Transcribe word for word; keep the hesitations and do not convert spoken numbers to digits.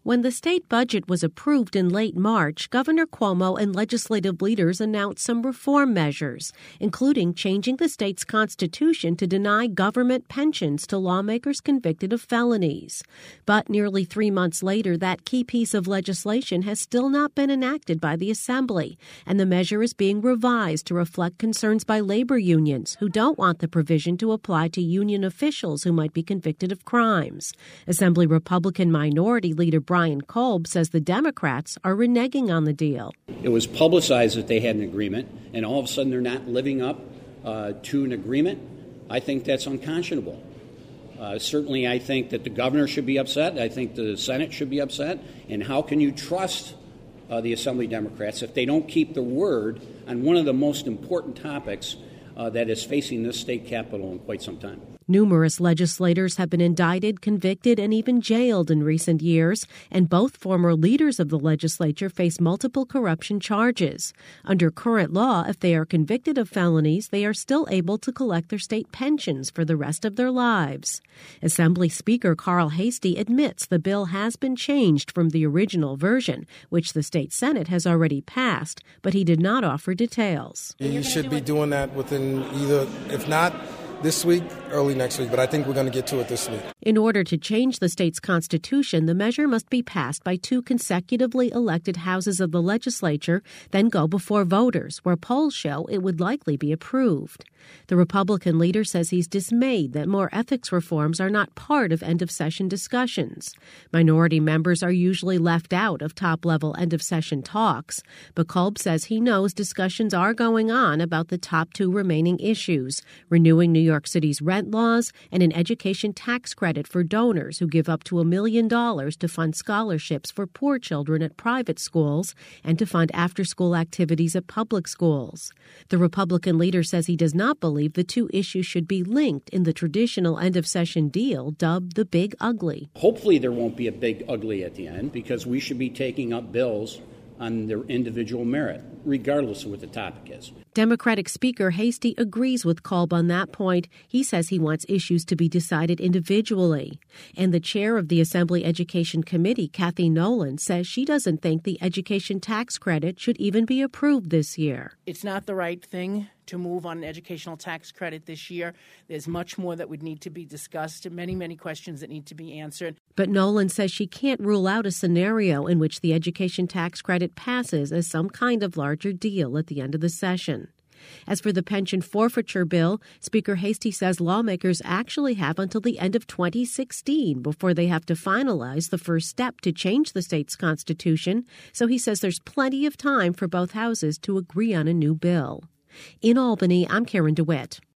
When the state budget was approved in late March, Governor Cuomo and legislative leaders announced some reform measures, including changing the state's constitution to deny government pensions to lawmakers convicted of felonies. But nearly three months later, that key piece of legislation has still not been enacted by the Assembly, and the measure is being revised to reflect concerns by labor unions who don't want the provision to apply to union officials who might be convicted of crimes. Assembly Republican Minority Leader Brian Kolb says the Democrats are reneging on the deal. It was publicized that they had an agreement, and all of a sudden they're not living up uh, to an agreement. I think that's unconscionable. Uh, certainly, I think that the governor should be upset. I think the Senate should be upset. And how can you trust uh, the Assembly Democrats if they don't keep their word on one of the most important topics uh, that is facing this state capitol in quite some time? Numerous legislators have been indicted, convicted, and even jailed in recent years, and both former leaders of the legislature face multiple corruption charges. Under current law, if they are convicted of felonies, they are still able to collect their state pensions for the rest of their lives. Assembly Speaker Carl Heastie admits the bill has been changed from the original version, which the state Senate has already passed, but he did not offer details. You should be doing that within either, if not this week, early next week, but I think we're going to get to it this week. In order to change the state's constitution, the measure must be passed by two consecutively elected houses of the legislature, then go before voters, where polls show it would likely be approved. The Republican leader says he's dismayed that more ethics reforms are not part of end-of-session discussions. Minority members are usually left out of top-level end-of-session talks, but Kolb says he knows discussions are going on about the top two remaining issues, renewing New York City's rent laws and an education tax credit for donors who give up to a million dollars to fund scholarships for poor children at private schools and to fund after-school activities at public schools. The Republican leader says he does not believe the two issues should be linked in the traditional end-of-session deal dubbed the Big Ugly. Hopefully there won't be a big ugly at the end, because we should be taking up bills on their individual merit, regardless of what the topic is. Democratic Speaker Heastie agrees with Kolb on that point. He says he wants issues to be decided individually. And the chair of the Assembly Education Committee, Kathy Nolan, says she doesn't think the education tax credit should even be approved this year. It's not the right thing to move on an educational tax credit this year. There's much more that would need to be discussed, many, many questions that need to be answered. But Nolan says she can't rule out a scenario in which the education tax credit passes as some kind of larger deal at the end of the session. As for the pension forfeiture bill, Speaker Heastie says lawmakers actually have until the end of twenty sixteen before they have to finalize the first step to change the state's constitution, so he says there's plenty of time for both houses to agree on a new bill. In Albany, I'm Karen DeWitt.